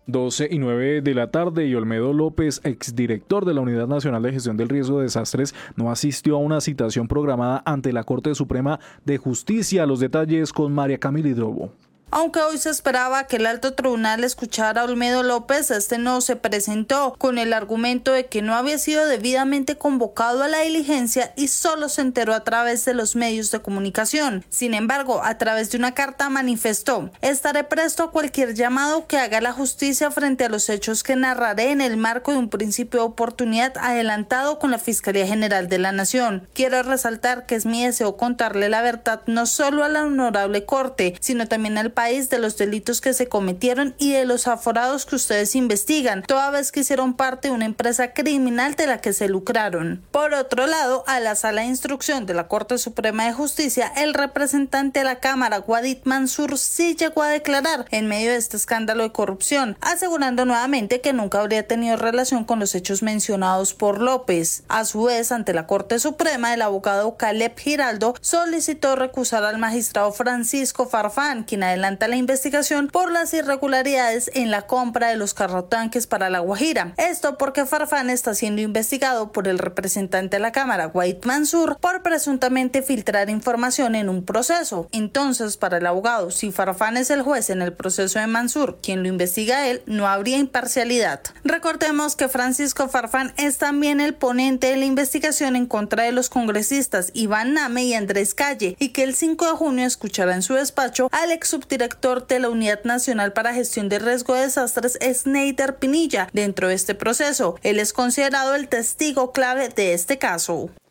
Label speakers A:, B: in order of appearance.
A: 12:09 de la tarde y Olmedo López, exdirector de la Unidad Nacional de Gestión del Riesgo de Desastres, no asistió a una citación programada ante la Corte Suprema de Justicia. Los detalles con María Camila Hidrobo.
B: Aunque hoy se esperaba que el alto tribunal escuchara a Olmedo López, este no se presentó con el argumento de que no había sido debidamente convocado a la diligencia y solo se enteró a través de los medios de comunicación. Sin embargo, a través de una carta manifestó: estaré presto a cualquier llamado que haga la justicia frente a los hechos que narraré en el marco de un principio de oportunidad adelantado con la Fiscalía General de la Nación. Quiero resaltar que es mi deseo contarle la verdad no solo a la honorable Corte, sino también al país de los delitos que se cometieron y de los aforados que ustedes investigan, toda vez que hicieron parte de una empresa criminal de la que se lucraron. Por otro lado, a la Sala de Instrucción de la Corte Suprema de Justicia, el representante de la Cámara, Wadid Mansur, sí llegó a declarar en medio de este escándalo de corrupción, asegurando nuevamente que nunca habría tenido relación con los hechos mencionados por López. A su vez, ante la Corte Suprema, el abogado Caleb Giraldo solicitó recusar al magistrado Francisco Farfán, quien adelanta la investigación por las irregularidades en la compra de los carrotanques para La Guajira. Esto porque Farfán está siendo investigado por el representante de la Cámara, Wadid Mansur, por presuntamente filtrar información en un proceso. Entonces, para el abogado, si Farfán es el juez en el proceso de Mansur, quien lo investiga a él, no habría imparcialidad. Recordemos que Francisco Farfán es también el ponente de la investigación en contra de los congresistas Iván Name y Andrés Calle, y que el 5 de junio escuchará en su despacho al ex subdirector de la Unidad Nacional para Gestión de Riesgo de Desastres, Sneider Pinilla. Dentro de este proceso, él es considerado el testigo clave de este caso.